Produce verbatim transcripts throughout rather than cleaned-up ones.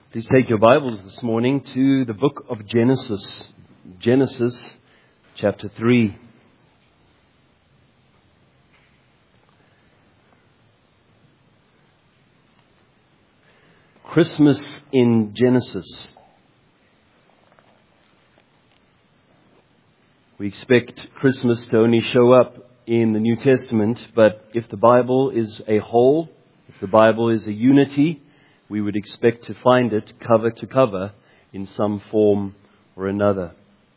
Please take your Bibles this morning to the book of Genesis. Genesis chapter three. Christmas in Genesis. We expect Christmas to only show up in the New Testament, but if the Bible is a whole, if the Bible is a unity, we would expect to find it cover to cover in some form or another.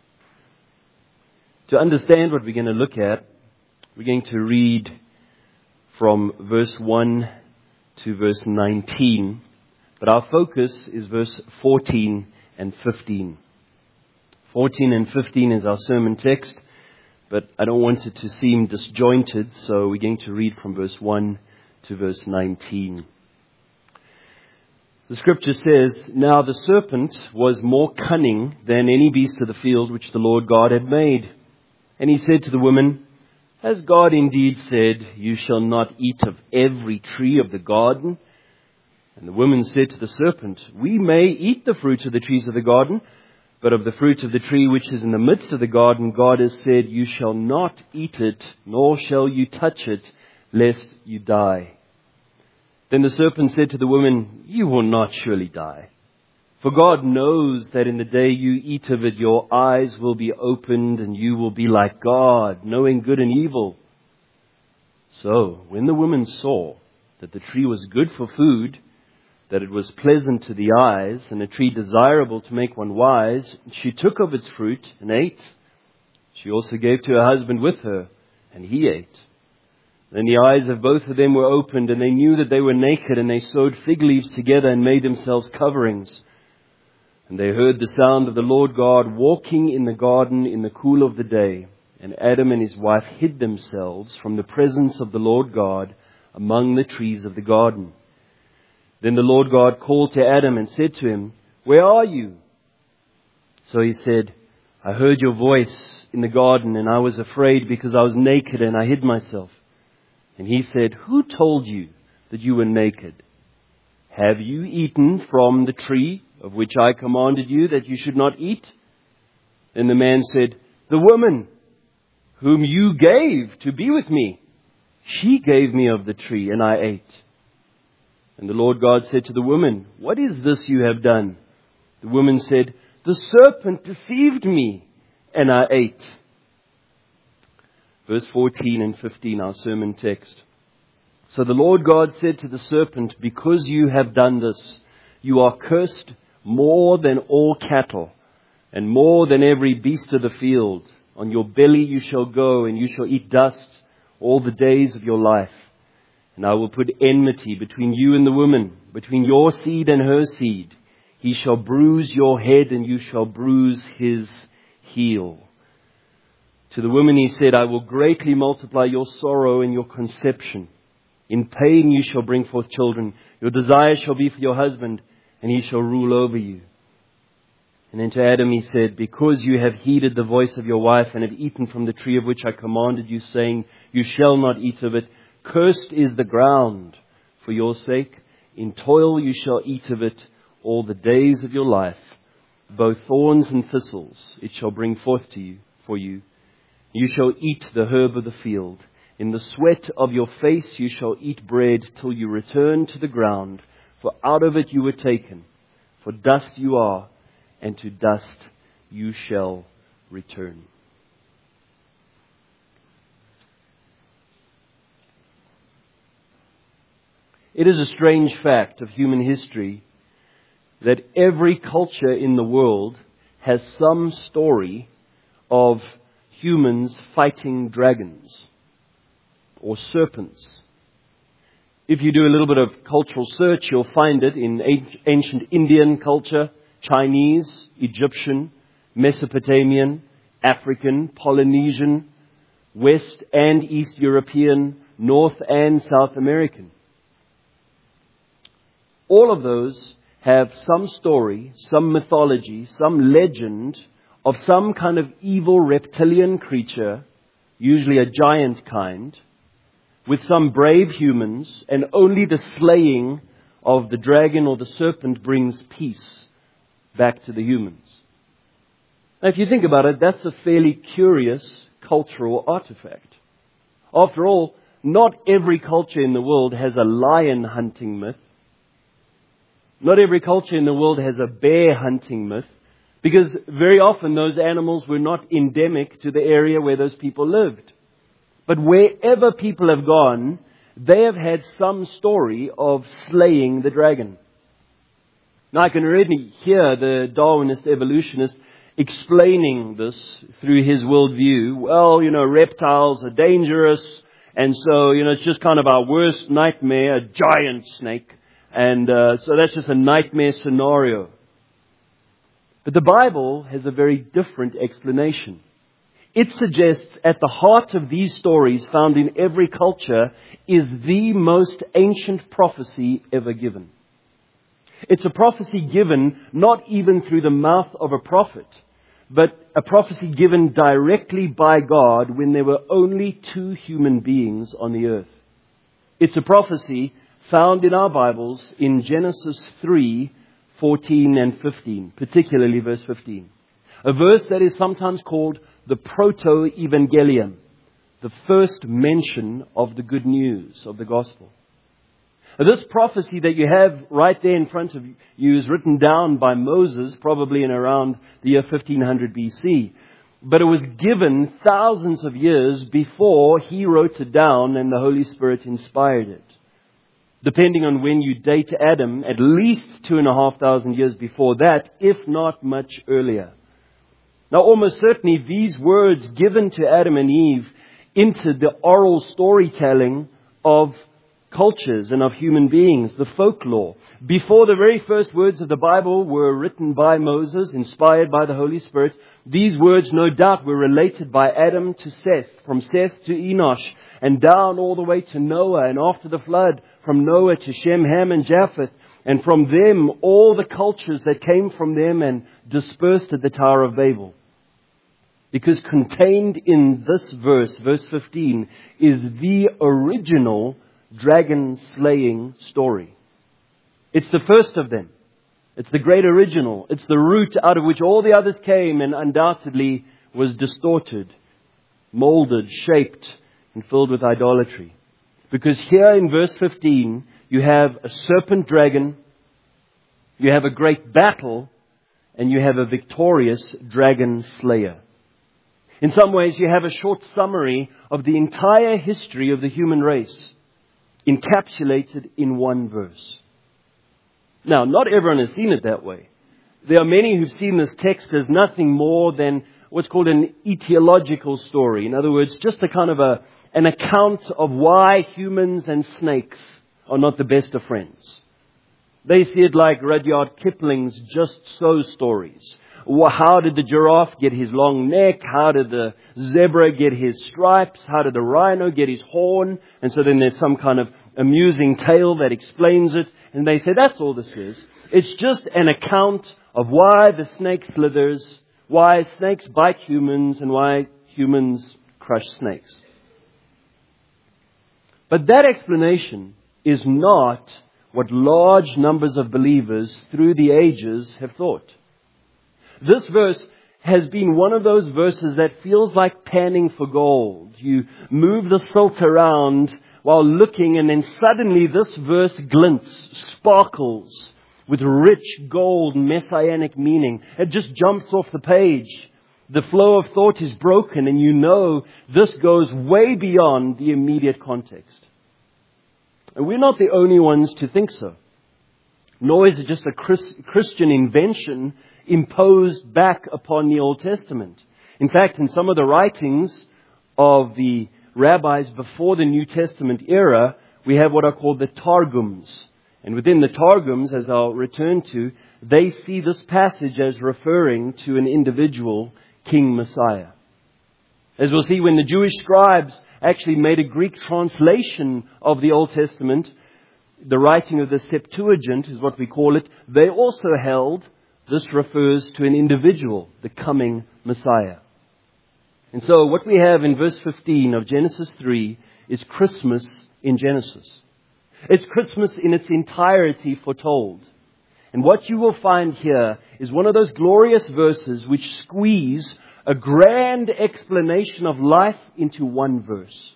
To understand what we're going to look at, we're going to read from verse one to verse nineteen, but our focus is verse fourteen and fifteen. fourteen and fifteen is our sermon text, but I don't want it to seem disjointed, so we're going to read from verse one to verse nineteen. The scripture says, "Now the serpent was more cunning than any beast of the field which the Lord God had made. And he said to the woman, 'Has God indeed said, you shall not eat of every tree of the garden?' And the woman said to the serpent, 'We may eat the fruit of the trees of the garden, but of the fruit of the tree which is in the midst of the garden, God has said, you shall not eat it, nor shall you touch it, lest you die.' Then the serpent said to the woman, 'You will not surely die. For God knows that in the day you eat of it, your eyes will be opened, and you will be like God, knowing good and evil.' So when the woman saw that the tree was good for food, that it was pleasant to the eyes, and a tree desirable to make one wise, she took of its fruit and ate. She also gave to her husband with her, and he ate. Then the eyes of both of them were opened, and they knew that they were naked, and they sewed fig leaves together and made themselves coverings. And they heard the sound of the Lord God walking in the garden in the cool of the day. And Adam and his wife hid themselves from the presence of the Lord God among the trees of the garden. Then the Lord God called to Adam and said to him, 'Where are you?' So he said, 'I heard your voice in the garden, and I was afraid because I was naked and I hid myself.' And he said, 'Who told you that you were naked? Have you eaten from the tree of which I commanded you that you should not eat?' Then the man said, 'The woman whom you gave to be with me, she gave me of the tree, and I ate.' And the Lord God said to the woman, 'What is this you have done?' The woman said, 'The serpent deceived me, and I ate.'" Verse fourteen and fifteen, our sermon text. "So the Lord God said to the serpent, 'Because you have done this, you are cursed more than all cattle, and more than every beast of the field. On your belly you shall go, and you shall eat dust all the days of your life. And I will put enmity between you and the woman, between your seed and her seed. He shall bruise your head, and you shall bruise his heel.' To the woman he said, 'I will greatly multiply your sorrow and your conception. In pain you shall bring forth children. Your desire shall be for your husband, and he shall rule over you.' And then to Adam he said, 'Because you have heeded the voice of your wife, and have eaten from the tree of which I commanded you, saying, you shall not eat of it, cursed is the ground for your sake. In toil you shall eat of it all the days of your life. Both thorns and thistles it shall bring forth to you for you. You shall eat the herb of the field. In the sweat of your face you shall eat bread till you return to the ground. For out of it you were taken. For dust you are, and to dust you shall return.'" It is a strange fact of human history that every culture in the world has some story of humans fighting dragons or serpents. If you do a little bit of cultural search, you'll find it in ancient Indian culture, Chinese, Egyptian, Mesopotamian, African, Polynesian, West and East European, North and South American. All of those have some story, some mythology, some legend of some kind of evil reptilian creature, usually a giant kind, with some brave humans and only the slaying of the dragon or the serpent brings peace back to the humans. Now, if you think about it, that's a fairly curious cultural artifact. After all, not every culture in the world has a lion hunting myth. Not every culture in the world has a bear hunting myth, because very often those animals were not endemic to the area where those people lived. But wherever people have gone, they have had some story of slaying the dragon. Now, I can already hear the Darwinist evolutionist explaining this through his worldview. Well, you know, reptiles are dangerous, and so, you know, it's just kind of our worst nightmare, a giant snake. And uh, so that's just a nightmare scenario. But the Bible has a very different explanation. It suggests at the heart of these stories found in every culture is the most ancient prophecy ever given. It's a prophecy given not even through the mouth of a prophet, but a prophecy given directly by God when there were only two human beings on the earth. It's a prophecy found in our Bibles in Genesis three, fourteen and fifteen, particularly verse fifteen. A verse that is sometimes called the Proto-Evangelium, the first mention of the good news of the gospel. Now, this prophecy that you have right there in front of you is written down by Moses, probably in around the year fifteen hundred B C. But it was given thousands of years before he wrote it down and the Holy Spirit inspired it. Depending on when you date Adam, at least two and a half thousand years before that, if not much earlier. Now, almost certainly these words given to Adam and Eve into the oral storytelling of cultures and of human beings, the folklore. Before the very first words of the Bible were written by Moses, inspired by the Holy Spirit, these words no doubt were related by Adam to Seth, from Seth to Enosh, and down all the way to Noah, and after the flood, from Noah to Shem, Ham, and Japheth, and from them all the cultures that came from them and dispersed at the Tower of Babel. Because contained in this verse, verse fifteen, is the original dragon-slaying story. It's the first of them. It's the great original. It's the root out of which all the others came and undoubtedly was distorted, molded, shaped, and filled with idolatry. Because here in verse fifteen, you have a serpent dragon, you have a great battle, and you have a victorious dragon slayer. In some ways, you have a short summary of the entire history of the human race, encapsulated in one verse. Now, not everyone has seen it that way. There are many who've seen this text as nothing more than what's called an etiological story. In other words, just a kind of a, an account of why humans and snakes are not the best of friends. They see it like Rudyard Kipling's Just So stories. How did the giraffe get his long neck? How did the zebra get his stripes? How did the rhino get his horn? And so then there's some kind of amusing tale that explains it. And they say, that's all this is. It's just an account of why the snake slithers, why snakes bite humans, and why humans crush snakes. But that explanation is not what large numbers of believers through the ages have thought. This verse has been one of those verses that feels like panning for gold. You move the silt around while looking, and then suddenly this verse glints, sparkles with rich gold messianic meaning. It just jumps off the page. The flow of thought is broken, and you know this goes way beyond the immediate context. And we're not the only ones to think so. Nor is it just a Chris, Christian invention imposed back upon the Old Testament. In fact, in some of the writings of the rabbis before the New Testament era, we have what are called the Targums. And within the Targums, as I'll return to, they see this passage as referring to an individual King Messiah. As we'll see, when the Jewish scribes actually made a Greek translation of the Old Testament, the writing of the Septuagint is what we call it, they also held this refers to an individual, the coming Messiah. And so what we have in verse fifteen of Genesis three is Christmas in Genesis. It's Christmas in its entirety foretold. And what you will find here is one of those glorious verses which squeeze a grand explanation of life into one verse.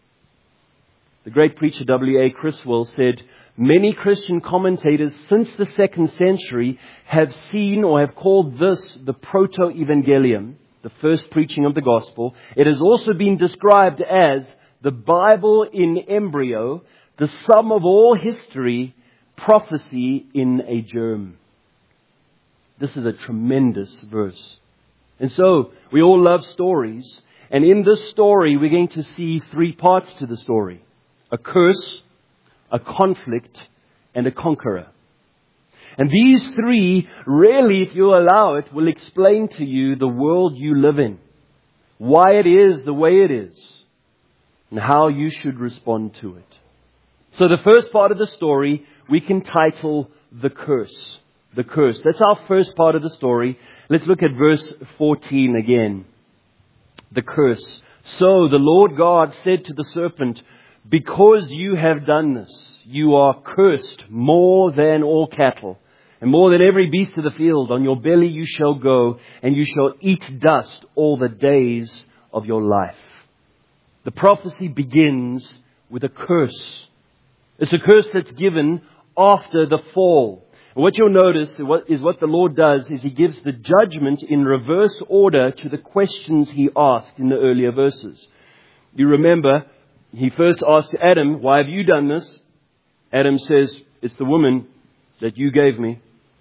The great preacher W A Criswell said, many Christian commentators since the second century have seen or have called this the proto-evangelium, the first preaching of the gospel. It has also been described as the Bible in embryo, the sum of all history, prophecy in a germ. This is a tremendous verse. And so, we all love stories. And in this story, we're going to see three parts to the story. A curse, a conflict, and a conqueror. And these three, really, if you allow it, will explain to you the world you live in. Why it is the way it is. And how you should respond to it. So the first part of the story, we can title The Curse. The curse. That's our first part of the story. Let's look at verse fourteen again. The curse. So the Lord God said to the serpent, because you have done this, you are cursed more than all cattle, and more than every beast of the field. On your belly you shall go, and you shall eat dust all the days of your life. The prophecy begins with a curse. It's a curse that's given after the fall. And what you'll notice is what the Lord does is He gives the judgment in reverse order to the questions He asked in the earlier verses. You remember, He first asked Adam, why have you done this? Adam says, it's the woman that you gave me.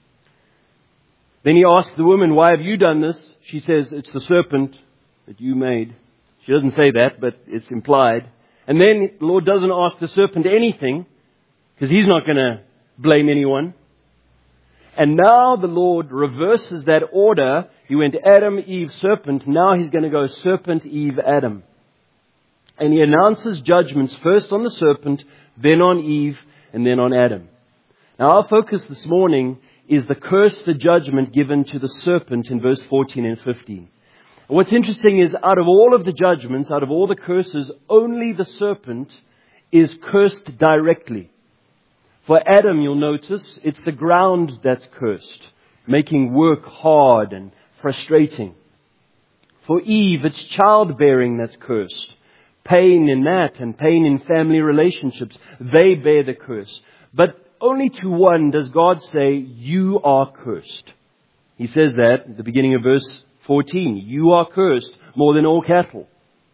Then He asks the woman, why have you done this? She says, it's the serpent that you made. She doesn't say that, but it's implied. And then the Lord doesn't ask the serpent anything, because He's not going to blame anyone. And now the Lord reverses that order. He went Adam, Eve, serpent. Now He's going to go serpent, Eve, Adam. And He announces judgments first on the serpent, then on Eve, and then on Adam. Now our focus this morning is the curse, the judgment given to the serpent in verse fourteen and fifteen. And what's interesting is out of all of the judgments, out of all the curses, only the serpent is cursed directly. For Adam, you'll notice, it's the ground that's cursed, making work hard and frustrating. For Eve, it's childbearing that's cursed. Pain in that and pain in family relationships, they bear the curse. But only to one does God say, you are cursed. He says that at the beginning of verse fourteen. You are cursed more than all cattle.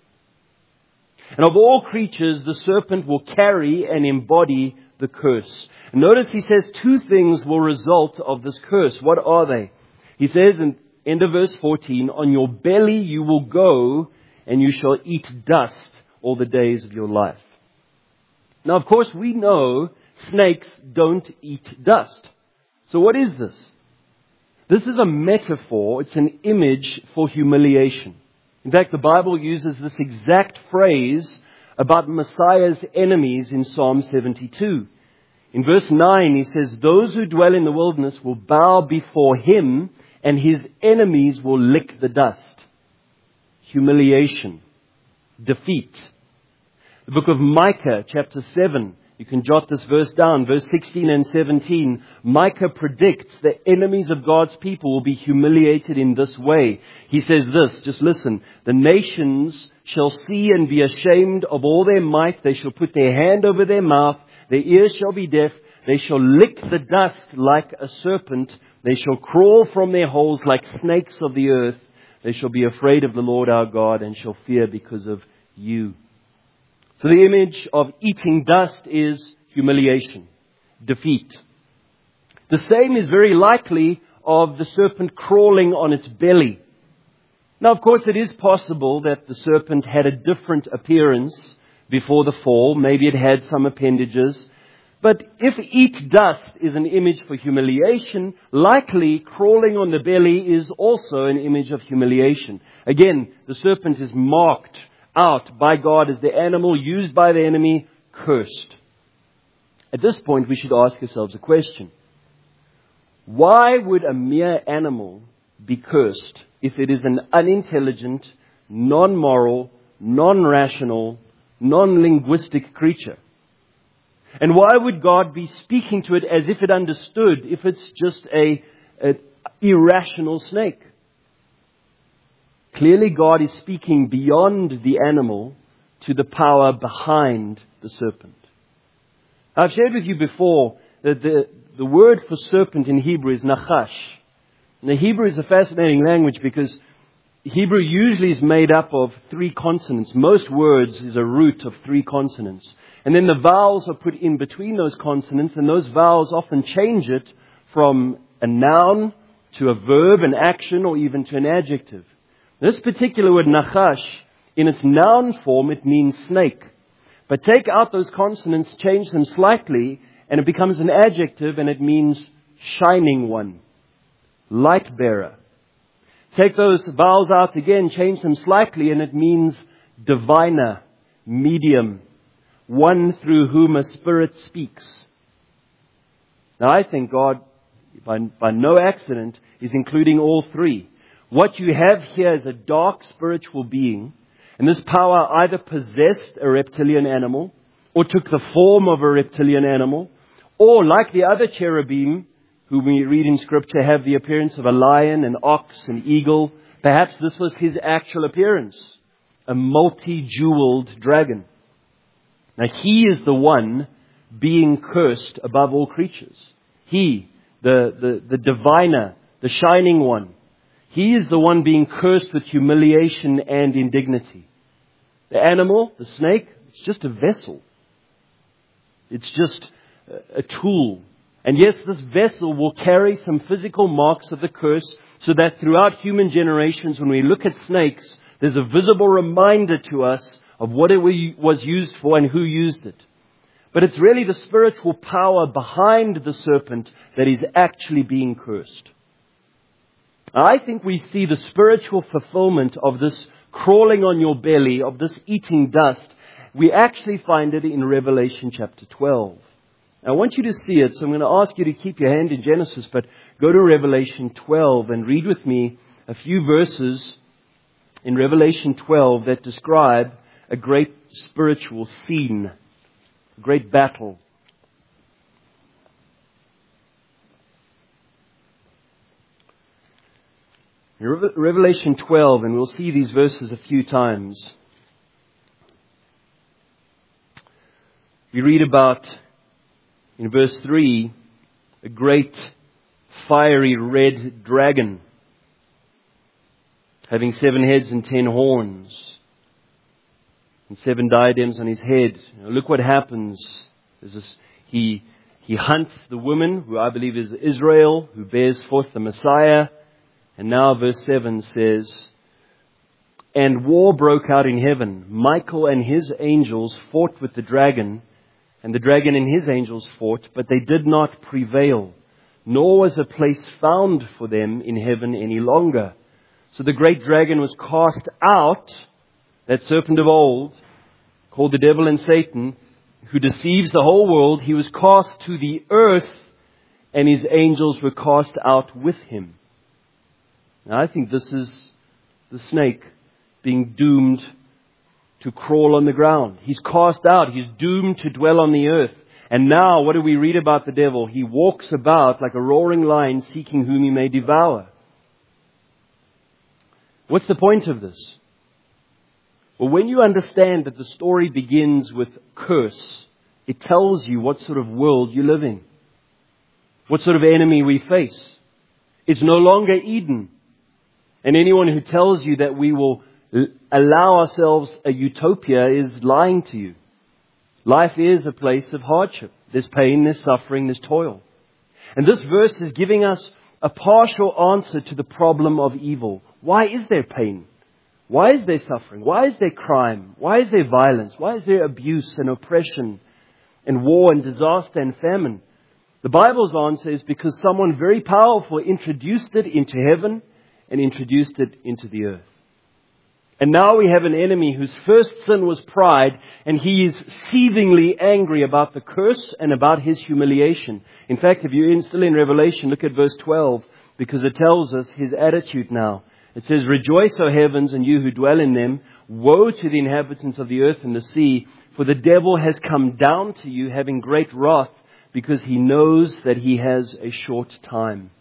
And of all creatures, the serpent will carry and embody the curse. Notice He says two things will result of this curse. What are they? He says in end of verse fourteen, on your belly you will go and you shall eat dust all the days of your life. Now, of course, we know snakes don't eat dust. So what is this? This is a metaphor. It's an image for humiliation. In fact, the Bible uses this exact phrase about Messiah's enemies in Psalm seventy-two. In verse nine, he says, those who dwell in the wilderness will bow before Him, and His enemies will lick the dust. Humiliation. Defeat. The book of Micah, chapter seven. You can jot this verse down, verse sixteen and seventeen. Micah predicts the enemies of God's people will be humiliated in this way. He says this, just listen. The nations shall see and be ashamed of all their might. They shall put their hand over their mouth. Their ears shall be deaf. They shall lick the dust like a serpent. They shall crawl from their holes like snakes of the earth. They shall be afraid of the Lord our God and shall fear because of you. So the image of eating dust is humiliation, defeat. The same is very likely of the serpent crawling on its belly. Now, of course, it is possible that the serpent had a different appearance before the fall. Maybe it had some appendages. But if eat dust is an image for humiliation, likely crawling on the belly is also an image of humiliation. Again, the serpent is marked out by God as the animal used by the enemy, cursed. At this point, we should ask ourselves a question. Why would a mere animal be cursed if it is an unintelligent, non-moral, non-rational, non-linguistic creature? And why would God be speaking to it as if it understood, if it's just a, a irrational snake? Clearly God is speaking beyond the animal to the power behind the serpent. I've shared with you before that the, the word for serpent in Hebrew is nachash. Now Hebrew is a fascinating language because Hebrew usually is made up of three consonants. Most words is a root of three consonants. And then the vowels are put in between those consonants, and those vowels often change it from a noun to a verb, an action, or even to an adjective. This particular word, nachash, in its noun form, it means snake. But take out those consonants, change them slightly, and it becomes an adjective, and it means shining one, light bearer. Take those vowels out again, change them slightly, and it means diviner, medium, one through whom a spirit speaks. Now I think God, by, by no accident, is including all three. What you have here is a dark spiritual being, and this power either possessed a reptilian animal, or took the form of a reptilian animal, or like the other cherubim, who we read in Scripture have the appearance of a lion, an ox, an eagle. Perhaps this was his actual appearance, a multi-jeweled dragon. Now he is the one being cursed above all creatures. He, the, the, the diviner, the shining one. He is the one being cursed with humiliation and indignity. The animal, the snake, it's just a vessel. It's just a tool. And yes, this vessel will carry some physical marks of the curse, so that throughout human generations, when we look at snakes, there's a visible reminder to us of what it was used for and who used it. But it's really the spiritual power behind the serpent that is actually being cursed. I think we see the spiritual fulfillment of this crawling on your belly, of this eating dust. We actually find it in Revelation chapter twelve. I want you to see it, so I'm going to ask you to keep your hand in Genesis, but go to Revelation twelve and read with me a few verses in Revelation twelve that describe a great spiritual scene, a great battle. In Revelation twelve, and we'll see these verses a few times, we read about, in verse three, a great fiery red dragon having seven heads and ten horns and seven diadems on his head. Now look what happens. There's this, he, he hunts the woman, who I believe is Israel, who bears forth the Messiah. And now verse seven says, "And war broke out in heaven. Michael and his angels fought with the dragon, and the dragon and his angels fought, but they did not prevail, nor was a place found for them in heaven any longer. So the great dragon was cast out," that serpent of old, called the devil and Satan, who deceives the whole world. He was cast to the earth, and his angels were cast out with him. Now I think this is the snake being doomed to crawl on the ground. He's cast out. He's doomed to dwell on the earth. And now, what do we read about the devil? He walks about like a roaring lion, seeking whom he may devour. What's the point of this? Well, when you understand that the story begins with curse, it tells you what sort of world you live in, what sort of enemy we face. It's no longer Eden. And anyone who tells you that we will allow ourselves a utopia is lying to you. Life is a place of hardship. There's pain, there's suffering, there's toil. And this verse is giving us a partial answer to the problem of evil. Why is there pain? Why is there suffering? Why is there crime? Why is there violence? Why is there abuse and oppression and war and disaster and famine? The Bible's answer is because someone very powerful introduced it into heaven and introduced it into the earth. And now we have an enemy whose first sin was pride, and he is seethingly angry about the curse and about his humiliation. In fact, if you're in, still in Revelation, look at verse twelve, because it tells us his attitude now. It says, "Rejoice, O heavens, and you who dwell in them. Woe to the inhabitants of the earth and the sea, for the devil has come down to you, having great wrath, because he knows that he has a short time."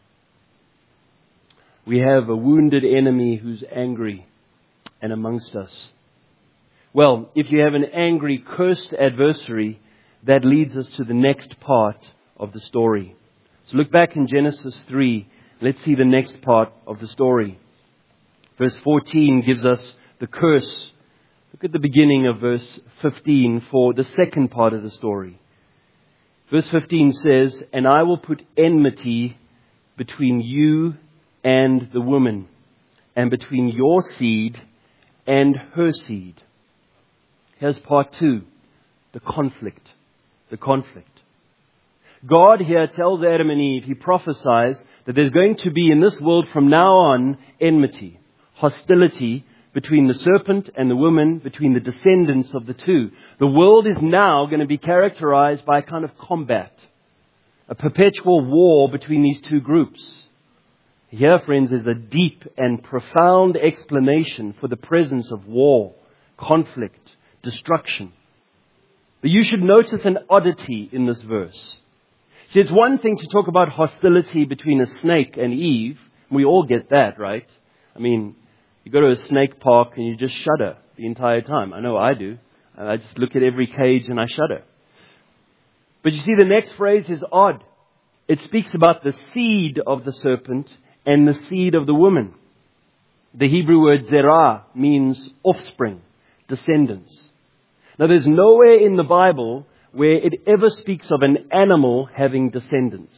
We have a wounded enemy who's angry and amongst us. Well, if you have an angry, cursed adversary, that leads us to the next part of the story. So look back in Genesis three. Let's see the next part of the story. Verse fourteen gives us the curse. Look at the beginning of verse fifteen for the second part of the story. Verse fifteen says, "And I will put enmity between you and the woman, and between your seed and her seed." Here's part two, the conflict. The conflict. God here tells Adam and Eve, He prophesies that there's going to be in this world from now on enmity, hostility between the serpent and the woman, between the descendants of the two. The world is now going to be characterized by a kind of combat, a perpetual war between these two groups. Here, friends, is a deep and profound explanation for the presence of war, conflict, destruction. But you should notice an oddity in this verse. See, it's one thing to talk about hostility between a snake and Eve. We all get that, right? I mean, you go to a snake park and you just shudder the entire time. I know I do. I just look at every cage and I shudder. But you see, the next phrase is odd. It speaks about the seed of the serpent and the seed of the woman. The Hebrew word zerah means offspring, descendants. Now, there's nowhere in the Bible where it ever speaks of an animal having descendants.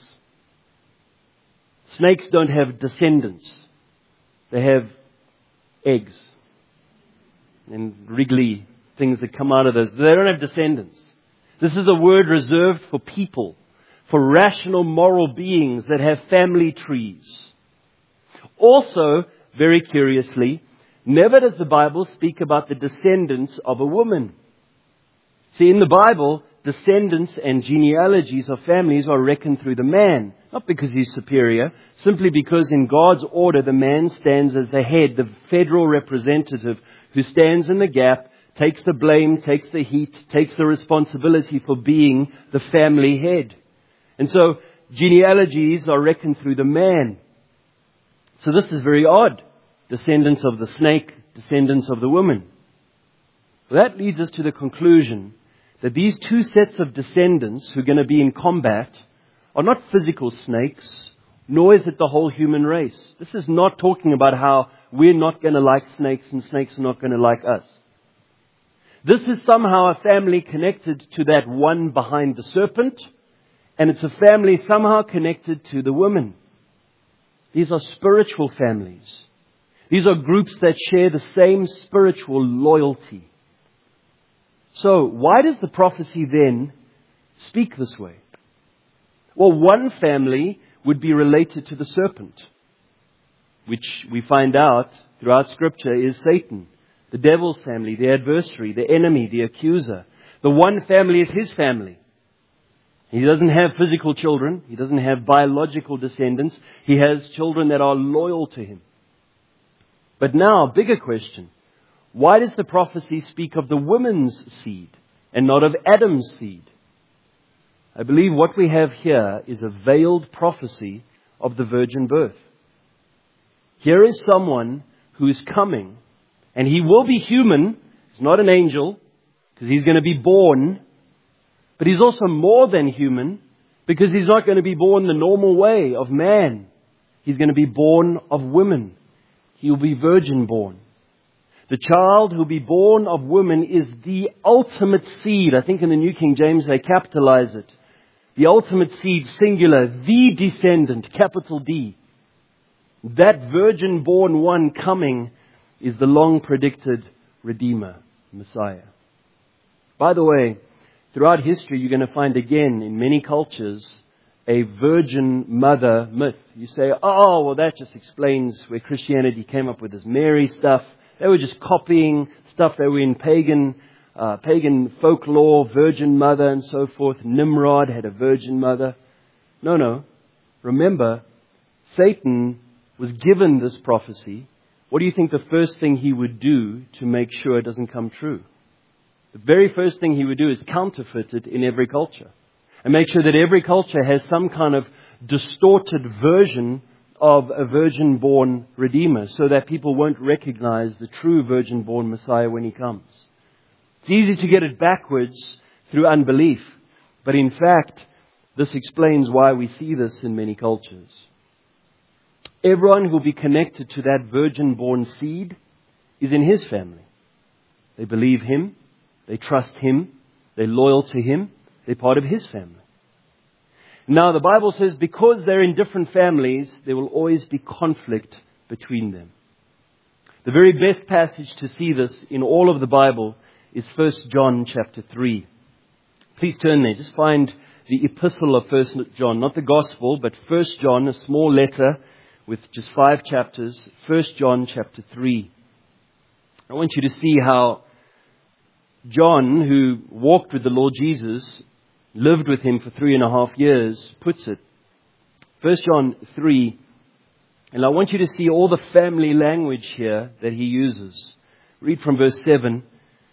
Snakes don't have descendants. They have eggs and wriggly things that come out of those. They don't have descendants. This is a word reserved for people, for rational moral beings that have family trees. Also, very curiously, never does the Bible speak about the descendants of a woman. See, in the Bible, descendants and genealogies of families are reckoned through the man. Not because he's superior, simply because in God's order, the man stands as the head, the federal representative who stands in the gap, takes the blame, takes the heat, takes the responsibility for being the family head. And so, genealogies are reckoned through the man. So this is very odd. Descendants of the snake, descendants of the woman. Well, that leads us to the conclusion that these two sets of descendants who are going to be in combat are not physical snakes, nor is it the whole human race. This is not talking about how we're not going to like snakes and snakes are not going to like us. This is somehow a family connected to that one behind the serpent, and it's a family somehow connected to the woman. These are spiritual families. These are groups that share the same spiritual loyalty. So, why does the prophecy then speak this way? Well, one family would be related to the serpent, which we find out throughout Scripture is Satan, the devil's family, the adversary, the enemy, the accuser. The one family is his family. He doesn't have physical children. He doesn't have biological descendants. He has children that are loyal to him. But now, bigger question. Why does the prophecy speak of the woman's seed and not of Adam's seed? I believe what we have here is a veiled prophecy of the virgin birth. Here is someone who is coming, and he will be human. He's not an angel, because he's going to be born. But he's also more than human, because he's not going to be born the normal way of man. He's going to be born of women. He will be virgin born. The child who will be born of woman is the ultimate seed. I think in the New King James they capitalize it. The ultimate seed, singular, the descendant, capital D. That virgin born one coming is the long predicted Redeemer, Messiah. By the way, throughout history you're going to find again in many cultures a virgin mother myth. You say, oh, well that just explains where Christianity came up with this Mary stuff. They were just copying stuff that were in pagan uh, pagan folklore, virgin mother and so forth. Nimrod had a virgin mother. No, no. Remember, Satan was given this prophecy what do you think the first thing he would do to make sure it doesn't come true? The very first thing he would do is counterfeit it in every culture and make sure that every culture has some kind of distorted version of a virgin-born Redeemer so that people won't recognize the true virgin-born Messiah when he comes. It's easy to get it backwards through unbelief, but in fact, this explains why we see this in many cultures. Everyone who will be connected to that virgin-born seed is in his family. They believe him, they trust him, they're loyal to him, they're part of his family. Now the Bible says because they're in different families, there will always be conflict between them. The very best passage to see this in all of the Bible is First John chapter three. Please turn there. Just find the epistle of First John, not the gospel, but First John, a small letter with just five chapters. First John chapter three. I want you to see how John, who walked with the Lord Jesus, lived with him for three and a half years, puts it. First John three. And I want you to see all the family language here that he uses. Read from verse seven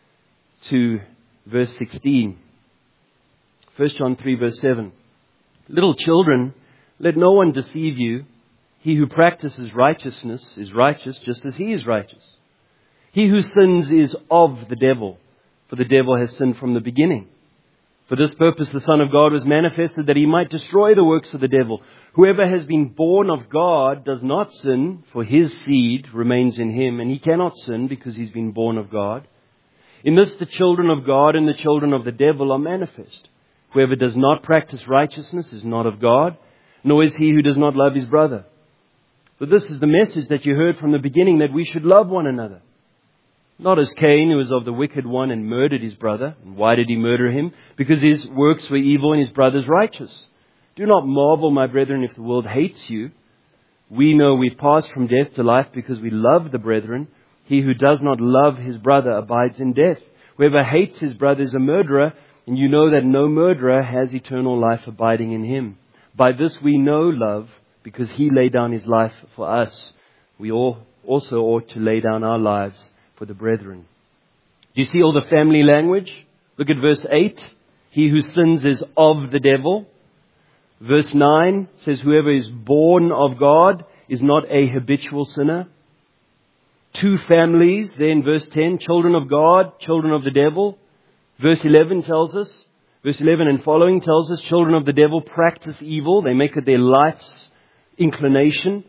to verse sixteen. First John three verse seven. Little children, let no one deceive you. He who practices righteousness is righteous just as he is righteous. He who sins is of the devil, for the devil has sinned from the beginning. For this purpose the Son of God was manifested, that he might destroy the works of the devil. Whoever has been born of God does not sin, for his seed remains in him, and he cannot sin because he's been born of God. In this the children of God and the children of the devil are manifest. Whoever does not practice righteousness is not of God, nor is he who does not love his brother. But this is the message that you heard from the beginning, that we should love one another. Not as Cain, who was of the wicked one and murdered his brother. And why did he murder him? Because his works were evil and his brother's righteous. Do not marvel, my brethren, if the world hates you. We know we've passed from death to life because we love the brethren. He who does not love his brother abides in death. Whoever hates his brother is a murderer, and you know that no murderer has eternal life abiding in him. By this we know love, because he laid down his life for us. We all also ought to lay down our lives for the brethren. Do you see all the family language? Look at verse eight. He who sins is of the devil. Verse nine says whoever is born of God is not a habitual sinner. Two families, then verse ten, children of God, children of the devil. Verse eleven tells us, verse eleven and following tells us children of the devil practice evil. They make it their life's inclination.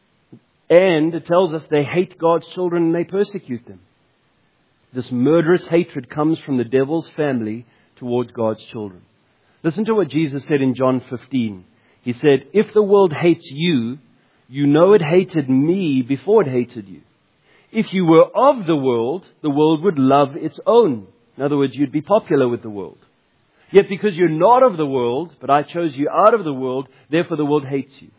And it tells us they hate God's children and they persecute them. This murderous hatred comes from the devil's family towards God's children. Listen to what Jesus said in John fifteen. He said, if the world hates you, you know it hated me before it hated you. If you were of the world, the world would love its own. In other words, you'd be popular with the world. Yet because you're not of the world, but I chose you out of the world, therefore the world hates you.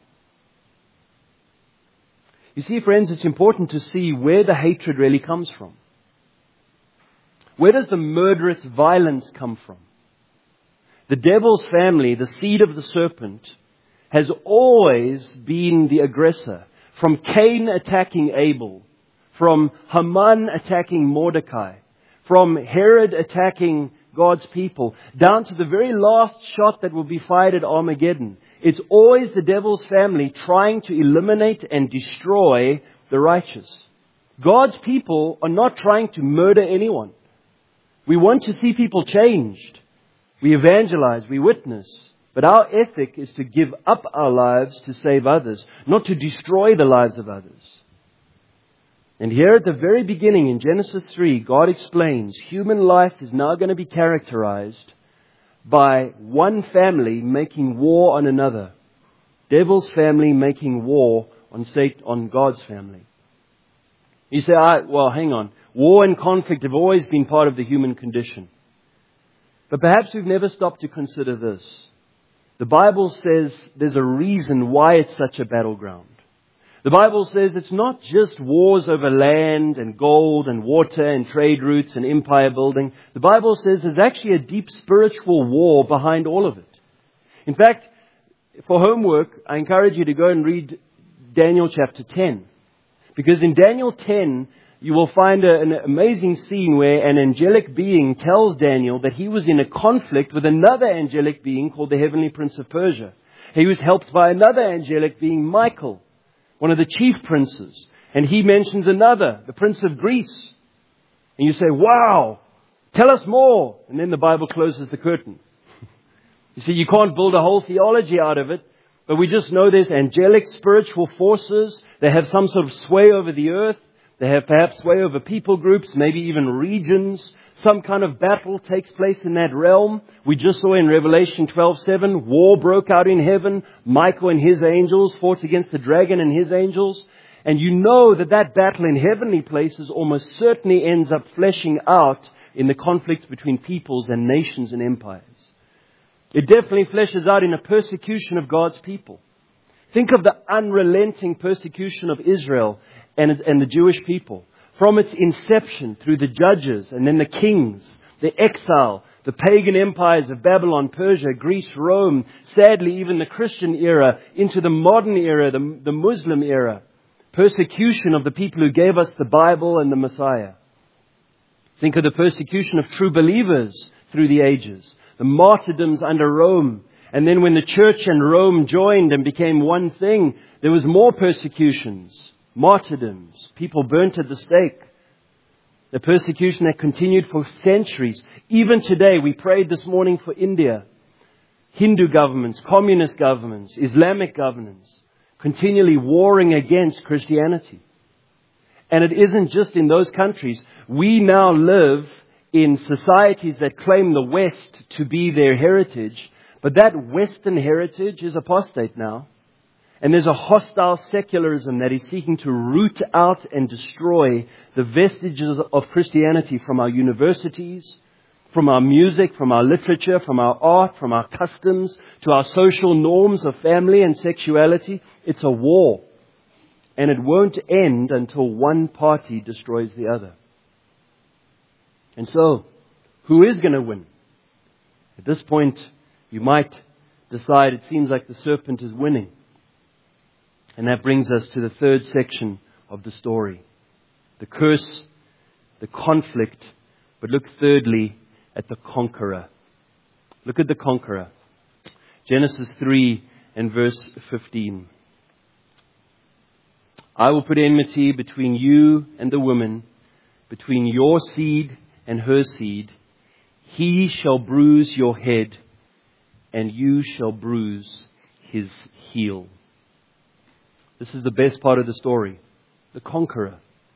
You see, friends, it's important to see where the hatred really comes from. Where does the murderous violence come from? The devil's family, the seed of the serpent, has always been the aggressor. From Cain attacking Abel, from Haman attacking Mordecai, from Herod attacking God's people, down to the very last shot that will be fired at Armageddon. It's always the devil's family trying to eliminate and destroy the righteous. God's people are not trying to murder anyone. We want to see people changed. We evangelize, we witness. But our ethic is to give up our lives to save others, not to destroy the lives of others. And here at the very beginning in Genesis three, God explains human life is now going to be characterized by one family making war on another. Devil's family making war on Satan, on God's family. You say, ah, well, hang on. War and conflict have always been part of the human condition. But perhaps we've never stopped to consider this. The Bible says there's a reason why it's such a battleground. The Bible says it's not just wars over land and gold and water and trade routes and empire building. The Bible says there's actually a deep spiritual war behind all of it. In fact, for homework, I encourage you to go and read Daniel chapter ten. Because in Daniel ten, you will find a, an amazing scene where an angelic being tells Daniel that he was in a conflict with another angelic being called the Heavenly Prince of Persia. He was helped by another angelic being, Michael, one of the chief princes. And he mentions another, the Prince of Greece. And you say, wow, tell us more. And then the Bible closes the curtain. You see, you can't build a whole theology out of it. But we just know there's angelic spiritual forces. They have some sort of sway over the earth. They have perhaps sway over people groups, maybe even regions. Some kind of battle takes place in that realm. We just saw in Revelation twelve seven, war broke out in heaven. Michael and his angels fought against the dragon and his angels. And you know that that battle in heavenly places almost certainly ends up fleshing out in the conflicts between peoples and nations and empires. It definitely fleshes out in a persecution of God's people. Think of the unrelenting persecution of Israel and, and the Jewish people. From its inception through the judges and then the kings, the exile, the pagan empires of Babylon, Persia, Greece, Rome, sadly even the Christian era, into the modern era, the, the Muslim era. Persecution of the people who gave us the Bible and the Messiah. Think of the persecution of true believers through the ages. The martyrdoms under Rome. And then when the church and Rome joined and became one thing, there was more persecutions, martyrdoms, people burnt at the stake. The persecution that continued for centuries. Even today, we prayed this morning for India. Hindu governments, communist governments, Islamic governments, continually warring against Christianity. And it isn't just in those countries. We now live in societies that claim the West to be their heritage. But that Western heritage is apostate now. And there's a hostile secularism that is seeking to root out and destroy the vestiges of Christianity from our universities, from our music, from our literature, from our art, from our customs, to our social norms of family and sexuality. It's a war. And it won't end until one party destroys the other. And so, who is going to win? At this point, you might decide it seems like the serpent is winning. And that brings us to the third section of the story. The curse, the conflict, but look thirdly at the conqueror. Look at the conqueror. Genesis three and verse fifteen. I will put enmity between you and the woman, between your seed and her seed. He shall bruise your head, and you shall bruise his heel. This is the best part of the story. The conqueror.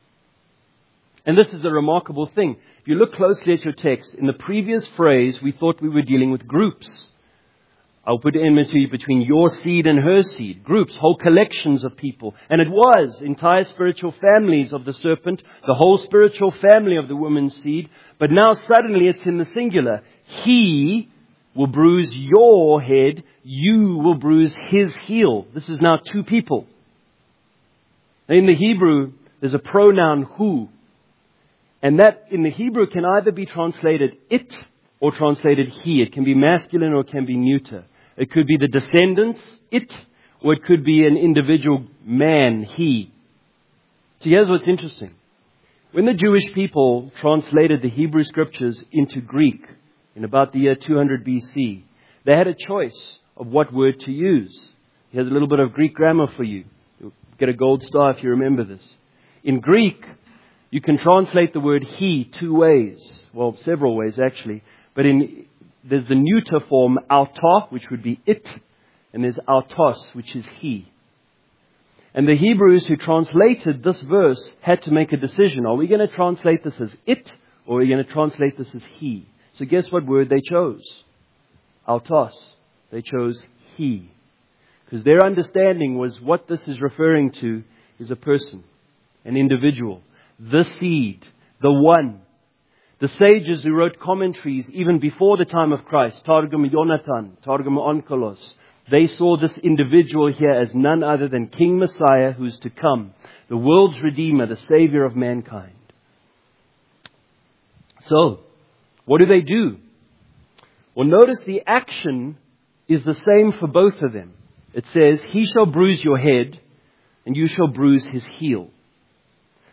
And this is a remarkable thing. If you look closely at your text, in the previous phrase, we thought we were dealing with groups. I'll put enmity between your seed and her seed. Groups, whole collections of people. And it was entire spiritual families of the serpent, the whole spiritual family of the woman's seed. But now suddenly it's in the singular. He will bruise your head. You will bruise his heel. This is now two people. In the Hebrew, there's a pronoun who. And that in the Hebrew can either be translated it or translated he. It can be masculine or it can be neuter. It could be the descendants, it, or it could be an individual man, he. So here's what's interesting. When the Jewish people translated the Hebrew scriptures into Greek in about the year two hundred B C, they had a choice of what word to use. Here's a little bit of Greek grammar for you. You'll get a gold star if you remember this. In Greek, you can translate the word he two ways. Well, several ways actually. But in there's the neuter form, autos, which would be it. And there's autos, which is he. And the Hebrews who translated this verse had to make a decision. Are we going to translate this as it? Or are we going to translate this as he? So guess what word they chose? Autos. They chose he. Because their understanding was what this is referring to is a person, an individual, the seed, the one. The sages who wrote commentaries even before the time of Christ, Targum Yonatan, Targum Onkelos, they saw this individual here as none other than King Messiah who's to come, the world's Redeemer, the Savior of mankind. So, what do they do? Well, notice the action is the same for both of them. It says, he shall bruise your head and you shall bruise his heel.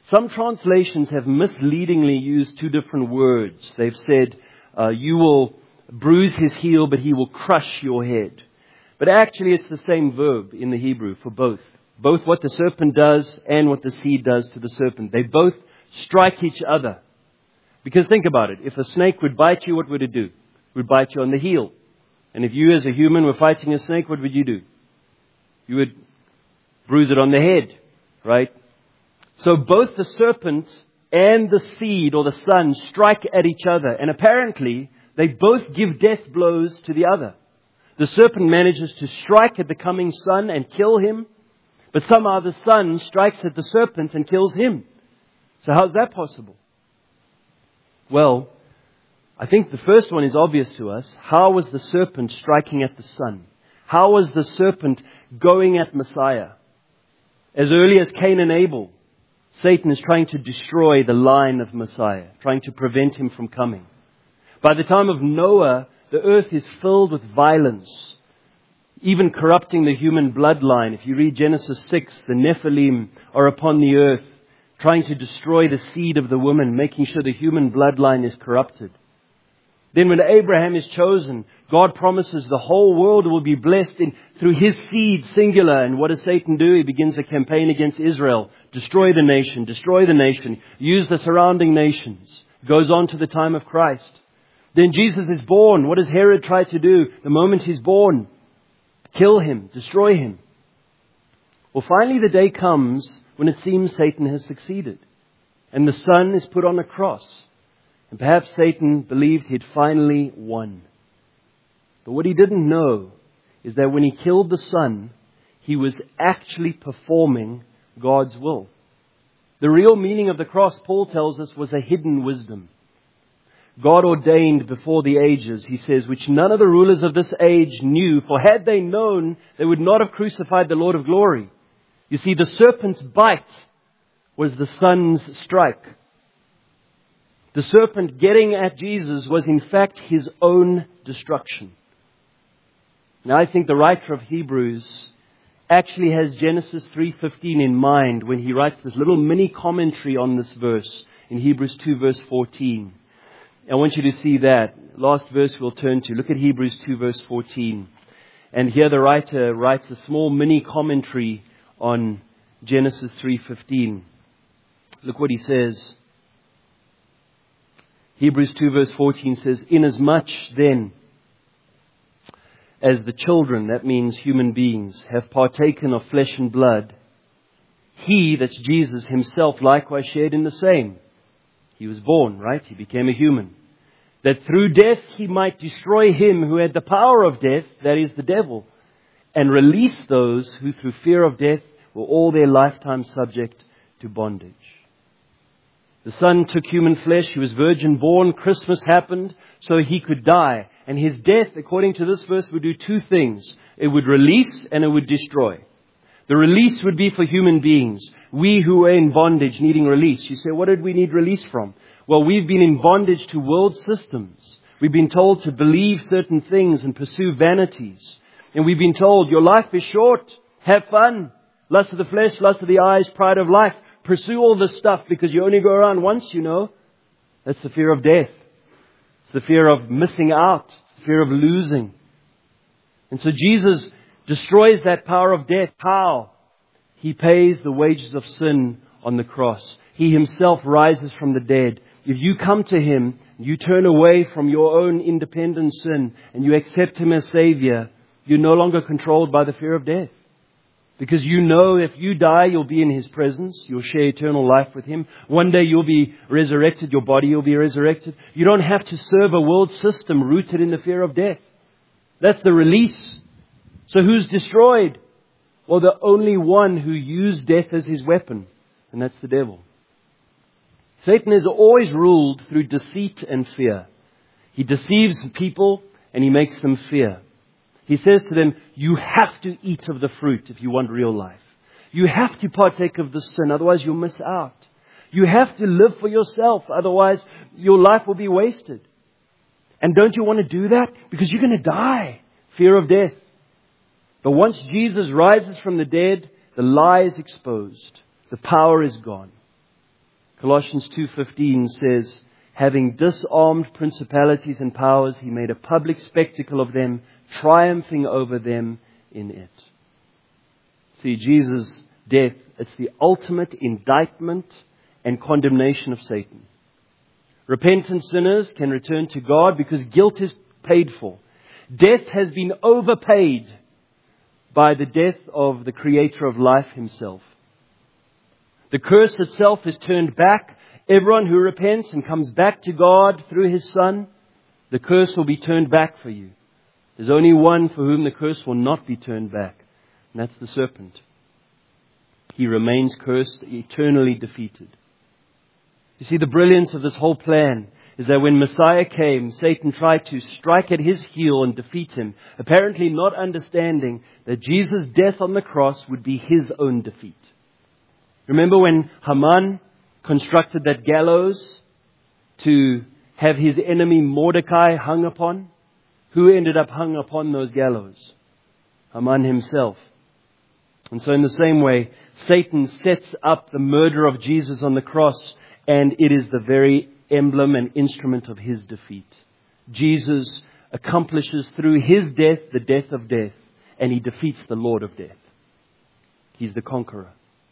Some translations have misleadingly used two different words. They've said, uh, you will bruise his heel, but he will crush your head. But actually it's the same verb in the Hebrew for both. Both what the serpent does and what the seed does to the serpent. They both strike each other. Because think about it. If a snake would bite you, what would it do? It would bite you on the heel. And if you as a human were fighting a snake, what would you do? You would bruise it on the head, right? So both the serpent and the seed or the son strike at each other. And apparently they both give death blows to the other. The serpent manages to strike at the coming son and kill him. But somehow the son strikes at the serpent and kills him. So how's that possible? Well, I think the first one is obvious to us. How was the serpent striking at the son? How was the serpent going at Messiah? As early as Cain and Abel, Satan is trying to destroy the line of Messiah, trying to prevent him from coming. By the time of Noah, the earth is filled with violence, even corrupting the human bloodline. If you read Genesis six, the Nephilim are upon the earth, trying to destroy the seed of the woman, making sure the human bloodline is corrupted. Then when Abraham is chosen, God promises the whole world will be blessed in, through his seed, singular. And what does Satan do? He begins a campaign against Israel. Destroy the nation, destroy the nation, use the surrounding nations. Goes on to the time of Christ. Then Jesus is born. What does Herod try to do the moment he's born? Kill him, destroy him. Well, finally the day comes when it seems Satan has succeeded. And the Son is put on a cross. And perhaps Satan believed he'd finally won. But what he didn't know is that when he killed the Son, he was actually performing God's will. The real meaning of the cross, Paul tells us, was a hidden wisdom. God ordained before the ages, he says, which none of the rulers of this age knew, for had they known, they would not have crucified the Lord of glory. You see, the serpent's bite was the Son's strike. The serpent getting at Jesus was in fact his own destruction. Now I think the writer of Hebrews actually has Genesis three fifteen in mind when he writes this little mini commentary on this verse in Hebrews two verse fourteen. I want you to see that. Last verse we'll turn to. Look at Hebrews two verse fourteen. And here the writer writes a small mini commentary on Genesis three fifteen. Look what he says. Hebrews two verse fourteen says, inasmuch then as the children, that means human beings, have partaken of flesh and blood, he, that's Jesus himself, likewise shared in the same. He was born, right? He became a human. That through death he might destroy him who had the power of death, that is the devil, and release those who through fear of death were all their lifetime subject to bondage. The Son took human flesh. He was virgin born. Christmas happened so he could die. And his death, according to this verse, would do two things. It would release and it would destroy. The release would be for human beings. We who were in bondage needing release. You say, what did we need release from? Well, we've been in bondage to world systems. We've been told to believe certain things and pursue vanities. And we've been told your life is short. Have fun. Lust of the flesh, lust of the eyes, pride of life. Pursue all this stuff because you only go around once, you know. That's the fear of death. It's the fear of missing out. It's the fear of losing. And so Jesus destroys that power of death. How? He pays the wages of sin on the cross. He himself rises from the dead. If you come to him, you turn away from your own independent sin and you accept him as Savior, you're no longer controlled by the fear of death. Because you know if you die, you'll be in his presence. You'll share eternal life with him. One day you'll be resurrected. Your body will be resurrected. You don't have to serve a world system rooted in the fear of death. That's the release. So who's destroyed? Well, the only one who used death as his weapon. And that's the devil. Satan is always ruled through deceit and fear. He deceives people and he makes them fear. He says to them, you have to eat of the fruit if you want real life. You have to partake of the sin, otherwise you'll miss out. You have to live for yourself, otherwise your life will be wasted. And don't you want to do that? Because you're going to die. Fear of death. But once Jesus rises from the dead, the lie is exposed. The power is gone. Colossians two fifteen says, having disarmed principalities and powers, He made a public spectacle of them, triumphing over them in it. See, Jesus' death, it's the ultimate indictment and condemnation of Satan. Repentant sinners can return to God because guilt is paid for. Death has been overpaid by the death of the Creator of life Himself. The curse itself is turned back. Everyone who repents and comes back to God through His Son, the curse will be turned back for you. There's only one for whom the curse will not be turned back, and that's the serpent. He remains cursed, eternally defeated. You see, the brilliance of this whole plan is that when Messiah came, Satan tried to strike at His heel and defeat Him, apparently not understanding that Jesus' death on the cross would be His own defeat. Remember when Haman constructed that gallows to have his enemy Mordecai hung upon? Who ended up hung upon those gallows? Haman himself. And so in the same way, Satan sets up the murder of Jesus on the cross, and it is the very emblem and instrument of his defeat. Jesus accomplishes through His death the death of death, and He defeats the Lord of death. He's the conqueror.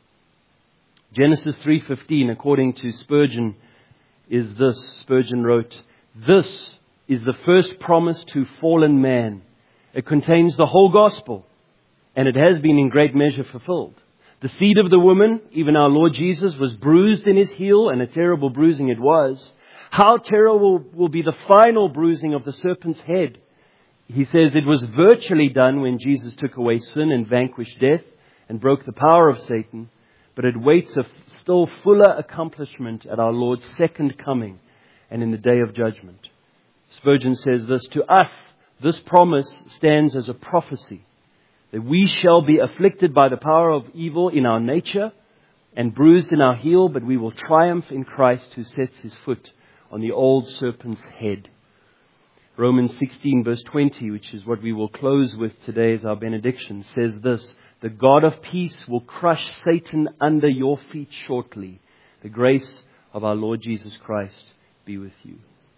Genesis three fifteen, according to Spurgeon, is this. Spurgeon wrote, "This is the first promise to fallen man. It contains the whole gospel, and it has been in great measure fulfilled. The seed of the woman, even our Lord Jesus, was bruised in His heel, and a terrible bruising it was. How terrible will be the final bruising of the serpent's head." He says it was virtually done when Jesus took away sin and vanquished death and broke the power of Satan. But it waits a still fuller accomplishment at our Lord's second coming and in the day of judgment. Spurgeon says this, "To us, this promise stands as a prophecy, that we shall be afflicted by the power of evil in our nature and bruised in our heel, but we will triumph in Christ who sets His foot on the old serpent's head." Romans sixteen verse twenty, which is what we will close with today as our benediction, says this, "The God of peace will crush Satan under your feet shortly. The grace of our Lord Jesus Christ be with you."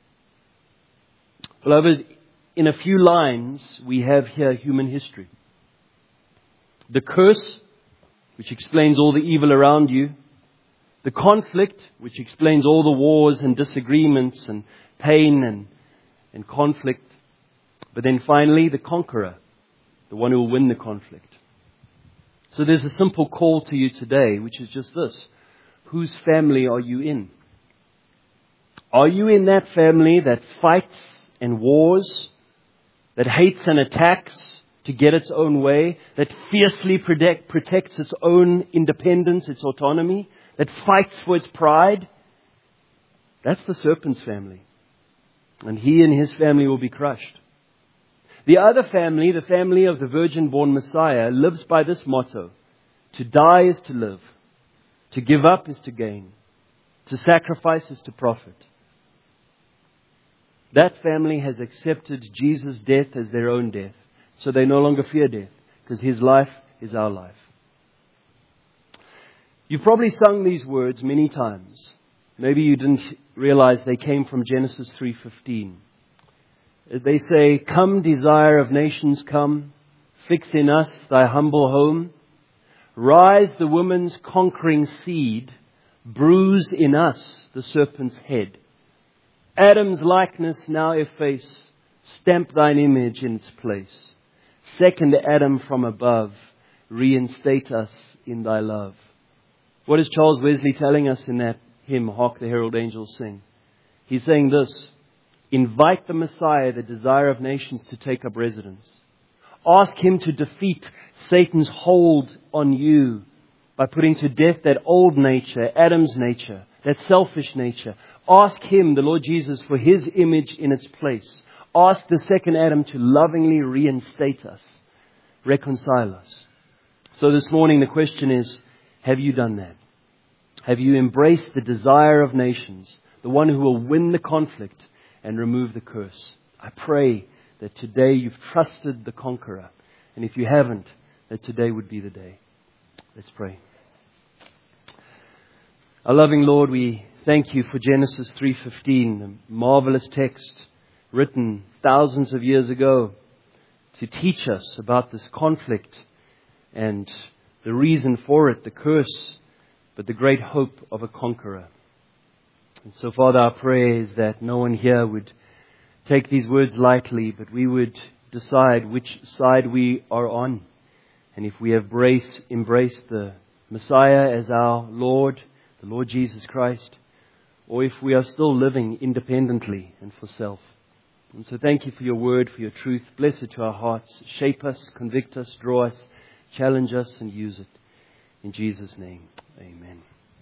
Beloved, in a few lines, we have here human history. The curse, which explains all the evil around you. The conflict, which explains all the wars and disagreements and pain and, and conflict. But then finally, the conqueror, the one who will win the conflict. So there's a simple call to you today, which is just this. Whose family are you in? Are you in that family that fights and wars, that hates and attacks to get its own way, that fiercely protect, protects its own independence, its autonomy, that fights for its pride? That's the serpent's family. And he and his family will be crushed. The other family, the family of the virgin-born Messiah, lives by this motto: to die is to live, to give up is to gain, to sacrifice is to profit. That family has accepted Jesus' death as their own death, so they no longer fear death, because His life is our life. You've probably sung these words many times. Maybe you didn't realize they came from Genesis three fifteen. They say, "Come, desire of nations, come. Fix in us thy humble home. Rise the woman's conquering seed. Bruise in us the serpent's head. Adam's likeness now efface. Stamp thine image in its place. Second Adam from above. Reinstate us in thy love." What is Charles Wesley telling us in that hymn, "Hark the Herald Angels Sing"? He's saying this: invite the Messiah, the desire of nations, to take up residence. Ask Him to defeat Satan's hold on you by putting to death that old nature, Adam's nature, that selfish nature. Ask Him, the Lord Jesus, for His image in its place. Ask the second Adam to lovingly reinstate us, reconcile us. So this morning the question is, have you done that? Have you embraced the desire of nations, the one who will win the conflict and remove the curse? I pray that today you've trusted the conqueror. And if you haven't, that today would be the day. Let's pray. Our loving Lord, we thank you for Genesis three fifteen, a marvelous text written thousands of years ago to teach us about this conflict and the reason for it, the curse, but the great hope of a conqueror. And so, Father, our prayer is that no one here would take these words lightly, but we would decide which side we are on. And if we have embrace, embraced the Messiah as our Lord, the Lord Jesus Christ, or if we are still living independently and for self. And so thank you for your word, for your truth. Bless it to our hearts. Shape us, convict us, draw us, challenge us, and use it. In Jesus' name, amen.